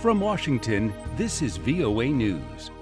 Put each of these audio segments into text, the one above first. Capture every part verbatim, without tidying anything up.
From Washington, this is V O A News.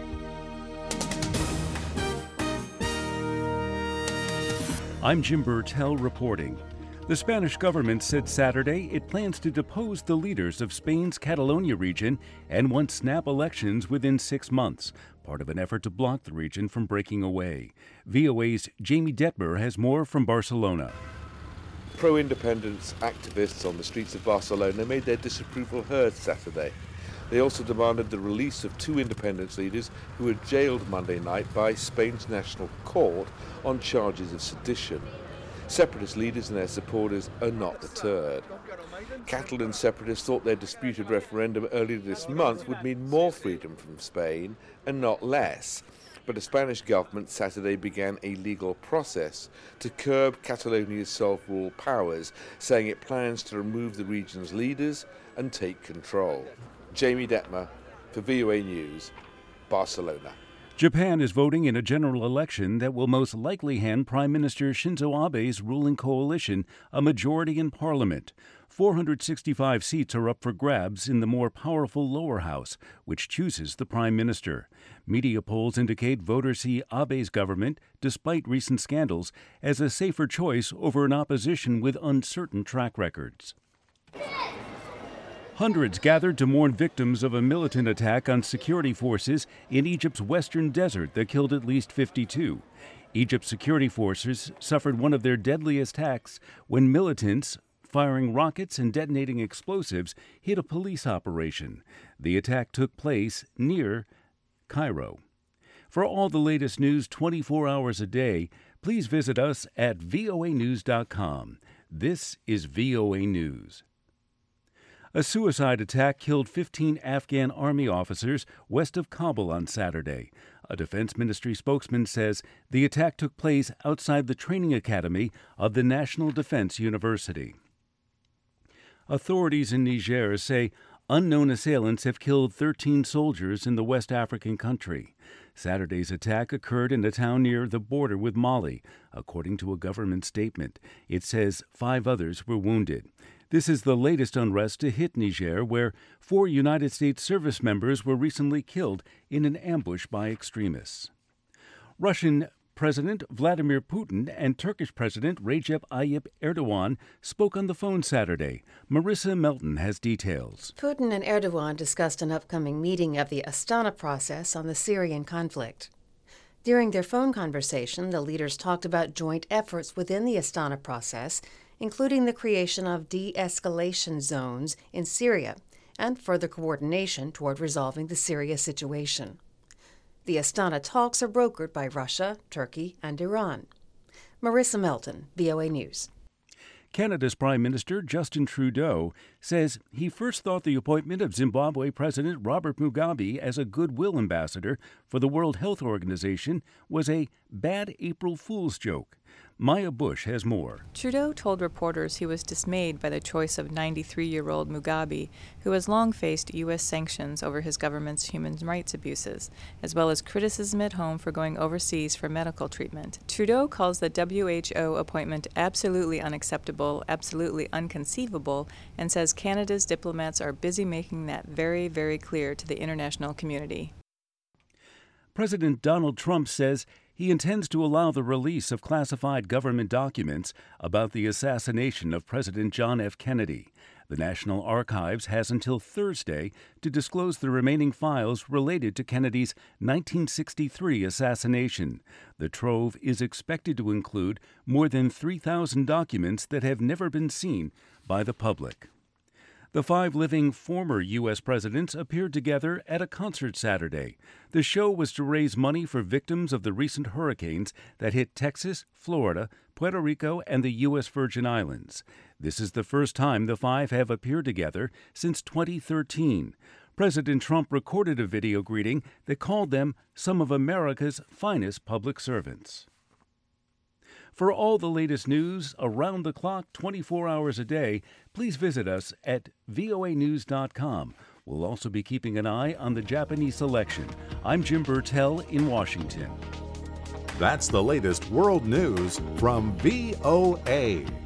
I'm Jim Burtell reporting. The Spanish government said Saturday it plans to depose the leaders of Spain's Catalonia region and wants snap elections within six months, part of an effort to block the region from breaking away. V O A's Jamie Detmer has more from Barcelona. Pro-independence activists on the streets of Barcelona made their disapproval heard Saturday. They also demanded the release of two independence leaders who were jailed Monday night by Spain's National Court on charges of sedition. Separatist leaders and their supporters are not deterred. Catalan separatists thought their disputed referendum earlier this month would mean more freedom from Spain and not less. But the Spanish government Saturday began a legal process to curb Catalonia's self-rule powers, saying it plans to remove the region's leaders and take control. Jamie Detmer for V O A News, Barcelona. Japan is voting in a general election that will most likely hand Prime Minister Shinzo Abe's ruling coalition a majority in parliament. four hundred sixty-five seats are up for grabs in the more powerful lower house, which chooses the prime minister. Media polls indicate voters see Abe's government, despite recent scandals, as a safer choice over an opposition with uncertain track records. Hundreds gathered to mourn victims of a militant attack on security forces in Egypt's western desert that killed at least fifty-two. Egypt's security forces suffered one of their deadliest attacks when militants, firing rockets and detonating explosives, hit a police operation. The attack took place near Cairo. For all the latest news twenty-four hours a day, please visit us at V O A news dot com. This is V O A News. A suicide attack killed fifteen Afghan army officers west of Kabul on Saturday. A defense ministry spokesman says the attack took place outside the training academy of the National Defense University. Authorities in Niger say unknown assailants have killed thirteen soldiers in the West African country. Saturday's attack occurred in a town near the border with Mali, according to a government statement. It says five others were wounded. This is the latest unrest to hit Niger, where four United States service members were recently killed in an ambush by extremists. Russian President Vladimir Putin and Turkish President Recep Tayyip Erdogan spoke on the phone Saturday. Marissa Melton has details. Putin and Erdogan discussed an upcoming meeting of the Astana process on the Syrian conflict. During their phone conversation, the leaders talked about joint efforts within the Astana process, including the creation of de-escalation zones in Syria and further coordination toward resolving the Syria situation. The Astana talks are brokered by Russia, Turkey, and Iran. Marissa Melton, V O A News. Canada's Prime Minister Justin Trudeau says he first thought the appointment of Zimbabwe President Robert Mugabe as a goodwill ambassador for the World Health Organization was a bad April Fool's joke. Maya Bush has more. Trudeau told reporters he was dismayed by the choice of ninety-three-year-old Mugabe, who has long faced U S sanctions over his government's human rights abuses, as well as criticism at home for going overseas for medical treatment. Trudeau calls the W H O appointment absolutely unacceptable, absolutely unconceivable, and says Canada's diplomats are busy making that very, very clear to the international community. President Donald Trump says he intends to allow the release of classified government documents about the assassination of President John F. Kennedy. The National Archives has until Thursday to disclose the remaining files related to Kennedy's nineteen sixty-three assassination. The trove is expected to include more than three thousand documents that have never been seen by the public. The five living former U S presidents appeared together at a concert Saturday. The show was to raise money for victims of the recent hurricanes that hit Texas, Florida, Puerto Rico, and the U S Virgin Islands. This is the first time the five have appeared together since twenty thirteen. President Trump recorded a video greeting that called them some of America's finest public servants. For all the latest news around the clock, twenty-four hours a day, please visit us at V O A news dot com. We'll also be keeping an eye on the Japanese election. I'm Jim Burtell in Washington. That's the latest world news from V O A.